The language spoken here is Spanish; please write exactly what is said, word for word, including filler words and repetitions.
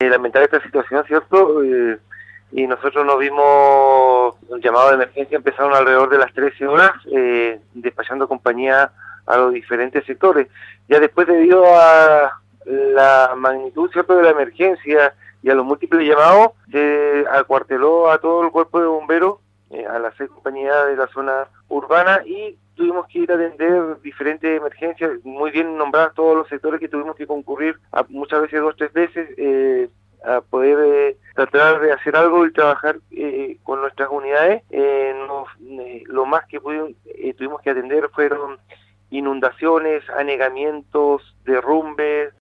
lamentable esta situación, ¿cierto? Eh, y nosotros nos vimos llamados de emergencia, empezaron alrededor de las trece horas, eh, despachando compañía a los diferentes sectores. Ya después, debido a la magnitud, ¿cierto?, de la emergencia y a los múltiples llamados, se acuarteló a todo el cuerpo de bomberos, eh, a las seis compañías de la zona urbana, y tuvimos que ir a atender diferentes emergencias, muy bien nombradas todos los sectores que tuvimos que concurrir, a, muchas veces dos, tres veces, eh, a poder eh, tratar de hacer algo y trabajar eh, con nuestras unidades. Eh, nos, eh, lo más que pudimos, eh, tuvimos que atender fueron inundaciones, anegamientos, derrumbes,